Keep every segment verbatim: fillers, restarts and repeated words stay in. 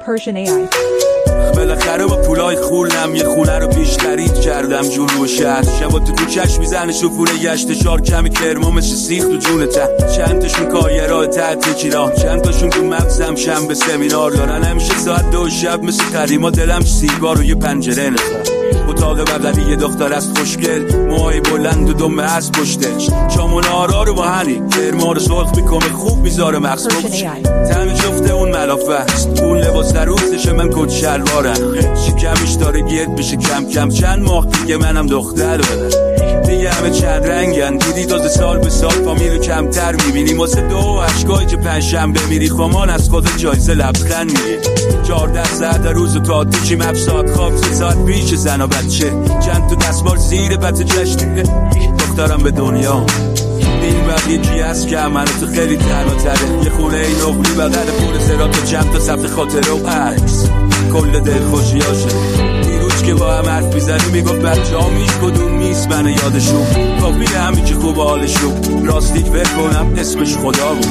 Persian ای آی. بالاخره با پولای خولم یه خونه رو پیش خرید کردم جلو شهر. شبا تو تو چشم میزنه شفونه گشت شار کمی کرما مثل سیخ تو جونته. چند تاشون کایرها تحت کیران، چند تاشون تو مغزم شنبه سمینار دارن. همیشه ساعت دو شب مثل قدیما دلم سیگار و یه پنجره نخواه. اتاق بغلی یه دختر است خوشگل، موهای بلند و دم از پشتش. شامون آرا رو با هنی کرما رو سرخ میکنه خوب میذاره مغز خوبش. تم جفته اون ملافه است، اون لباس در روزشه من کت شلوارم. شکمش داره گرد میشه کم کم، چند ماه دیگه منم دختر بدم. دیگه همه چند رنگن، دیدی تازه سال به سال فامیل رو کمتر میبینی. واسه دو و عشقایی که پنجشنبه میری خوامان از خود جایزه لبخند میگی. چهارده ساعت روز و تا تو چیم افساد خواب سه ساعت پیش زن و بچه. چند تو دستمال زیر بط جشنه دخترم به دنیا. این وقت یکی هست که امناتو خیلی تنها تره. یه خونه این اغلی بغل پول زرات و چند تا صفحه خاطره و عکس کل دل خوشی هاشه. دیروز که با هم حرف میزنی میگفت بچه ها میش کدوم میست منو یادشون. کافیه همین که خوب حالشون راستیک فکر کنم اسمش خدا بود.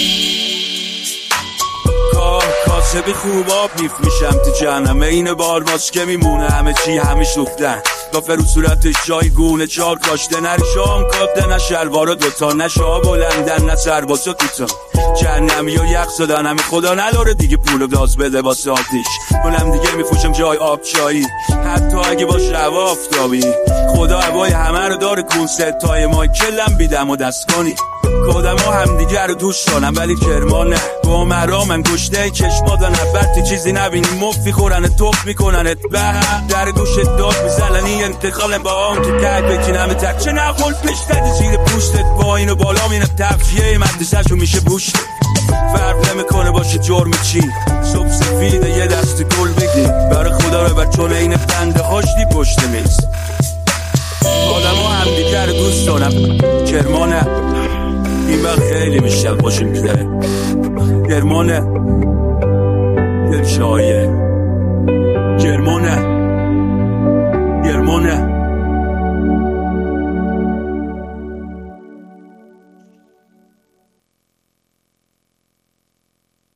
کاسبی خوب آب میف میشم تو جهنم. این بار باز که میمونه همه چی همه شفتن. گافه رو صورتش جای گونه چار کاشته. نری شام کابده نه شلوارا دوتا، نه شاه بلندن نه سرباسا توتا. جهنمی و یخ زدن همه خدا نداره دیگه پول گاز بده واسه آتیش. منم دیگه میفوشم جای آب چایی حتی اگه باشه هوا آفتابی. خدا هوای همه رو داره کنسرت تای مایکلم بیدم و دست کنی. کودم ها هم دیگه رو دوش دارم ولی کرما نه. با مرا من گشته چشما دارن برتی چیزی نبینی مفی خورن توف میکننت به در دوشت داد میزننی انتقال با آن تو تک بکنم تک چه نخول پشتدی زیر پوشتت با اینو بالا مینم تفشیه مدرسهشو میشه بوشت. فرق نمیکنه باشه جرم چی صبح سفیده یه دست گل بگی برای خدا رو بر چون این بنده هاشتی پشت میز. آدم ها هم دیگه رو دوست دارم کرما نه. این وقت خیلی بیشتر خوشیم میده کرما نه. دل شایه کرما نه.